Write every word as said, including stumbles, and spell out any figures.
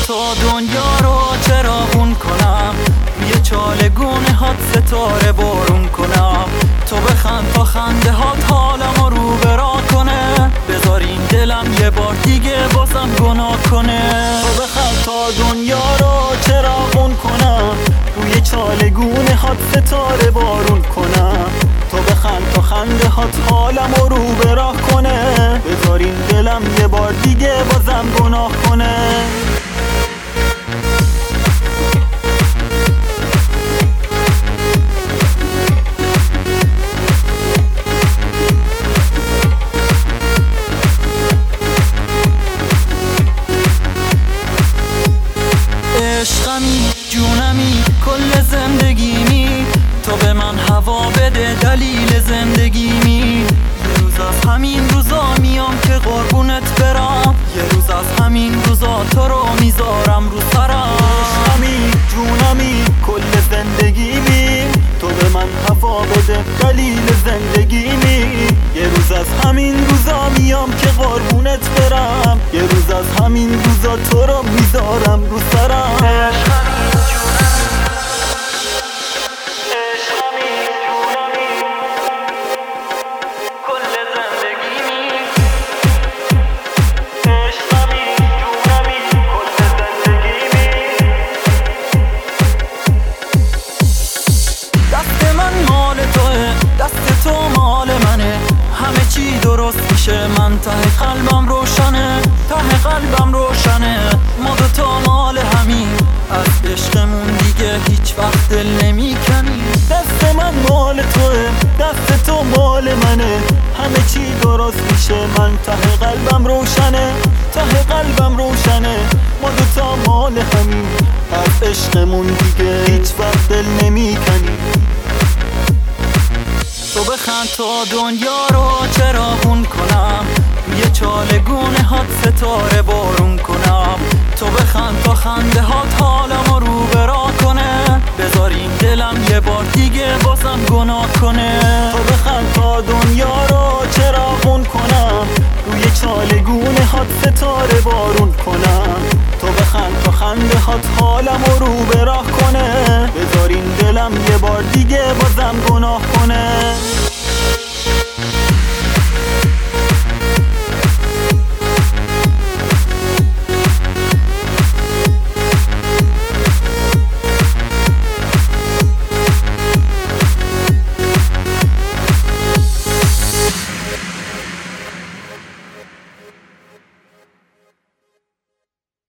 تا دنیا رو چراغون کنم، یه چالگونه هات ستاره بارون کنم. تو بخند تا خنده هات حالمو رو برا کنه، بذار این دلم یه بار دیگه بازم گناه کنه. تو بخند تا دنیا رو چراغون کنم، روی چالگونه هات ستاره بارون کنم. تو بخند تا خنده هات حالمو رو برا کنه، بذار این دلم یه بار دیگه بازم گناه کنه. عشقمی، جونمی، کل زندگیمی، تو به من هوا بده دلیل زندگیمی. یه روز از همین روزا میام که قربونت برم، یه روز از همین روزا تو رو میذارم رو سرم. عشقمی، جونمی، کل زندگیمی، تو به من هوا بده دلیل زندگیمی. یه روز از همین روزا میام که قربونت برم، یه روز از همین روزا تو رو میذارم رو سرم. دست تو مال منه، همه چی درست میشه، من ته قلبم روشنه، ته قلبم روشنه. ما دوتا مال همین، از عشقمون دیگه هیچ وقت دل نمی کنی. دست من مال توه، دست تو مال منه، همه چی درست میشه، من ته قلبم روشنه، ته قلبم روشنه. ما دوتا مال همین، از عشقمون دیگه هیچ وقت دل نمی کنی. تو بخند تا دنیا رو چراغون کنم، یه چالگونه هات ستاره بارون کنم. تو بخند تا خنده هات حالمو رو برا کنه، بذار این دلم یه بار دیگه بازم گناه کنه. تو بخند تا دنیا رو چراغون کنم، روی چالگونه هات ستاره بارون کنم. تو بخند تا خنده هات حالمو رو برا کنه، بذار این دلم یه بار دیگه بازم گناه کنه.